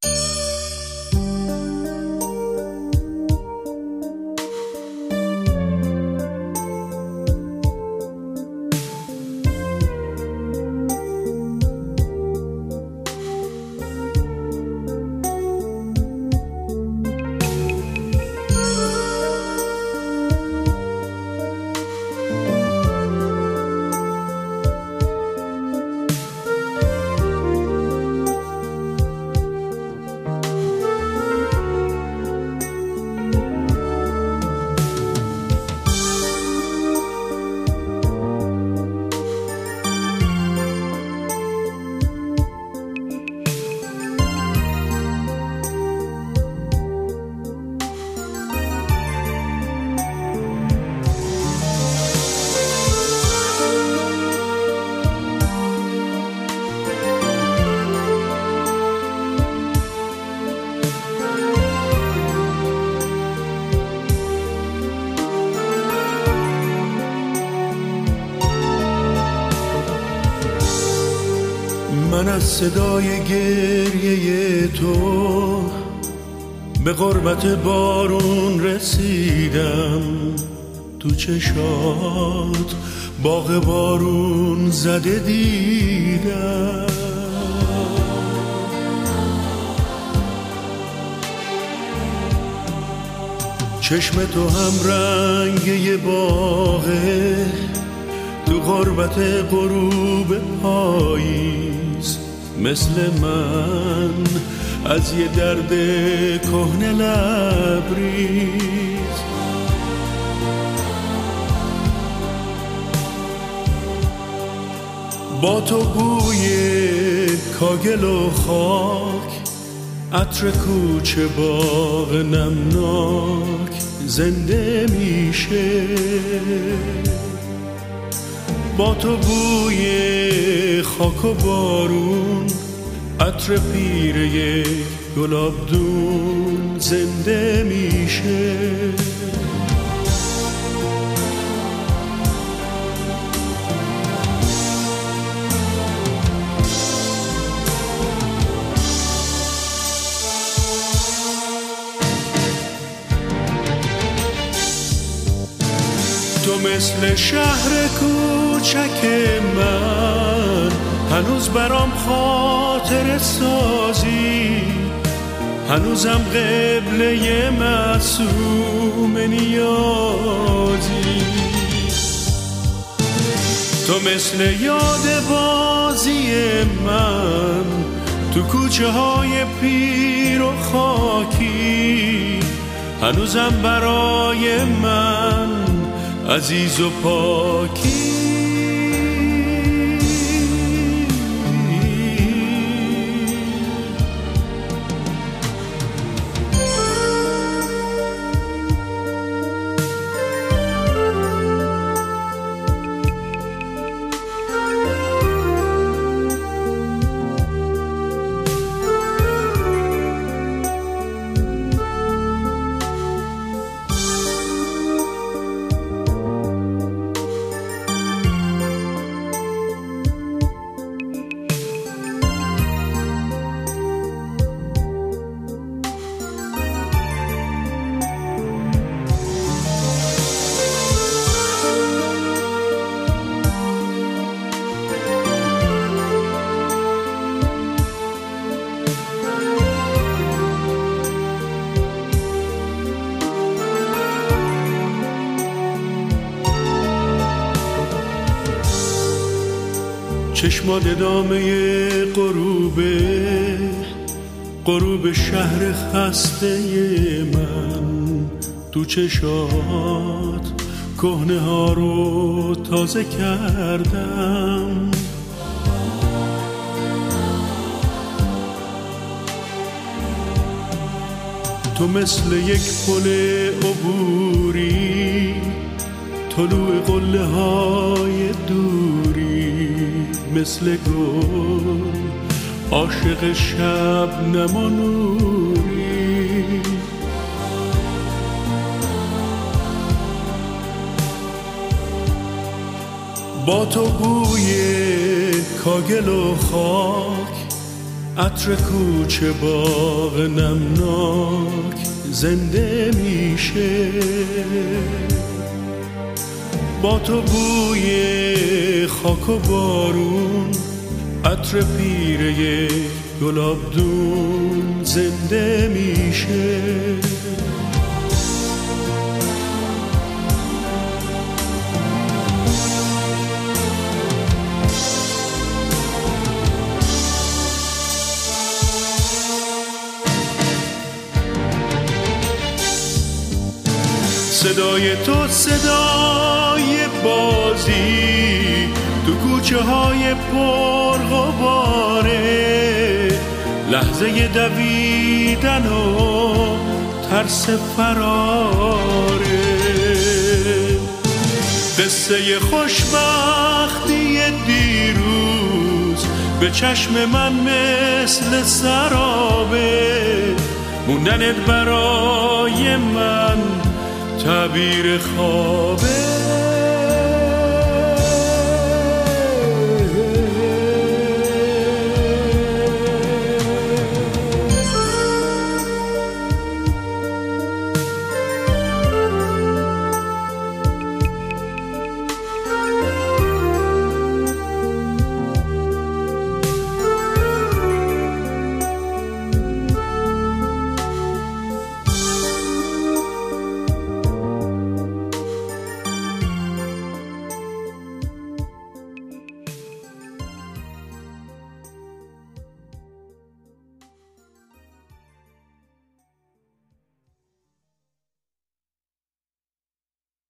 من از صدای گریه تو به غربت بارون رسیدم، تو چشات باغ بارون زده دیدم. چشم تو هم رنگ یه باغه، تو غربت غروب پاییز، مثل من از یه درد کهنه لبریز. با تو بوی کاگل و خاک، عطر کوچه باغ نمناک زنده میشه. با تو بوی خاک و بارون، عطر پیر یک گلابدون زنده میشه. تو مثل شهر کوچک من، هنوز برام خاطر سازی، هنوزم قبله معصوم نیازی. تو مثل یاد بازی من، تو کوچه های پیر و خاکی، هنوزم برای من عزیز و پاکی. چشمات ادامه غروب شهر خسته من، تو چشات کهنه ها رو تازه کردم. تو مثل یک پل عبوری، طلوع قله های دوری، مثل گل عاشق شبنم و نوری. با تو بوی کاگل و خاک، عطر کوچه باغ نمناک زنده میشه، با تو بوی خاک و بارون، عطر پیره گلابدون زنده میشه. صدای تو صدای بازی تو کوچه های پرغباره، لحظه دویدن و ترس فراره، قصه خوشبختی دیروز به چشم من مثل سرابه، موندنت برای من تعبیر خوابه.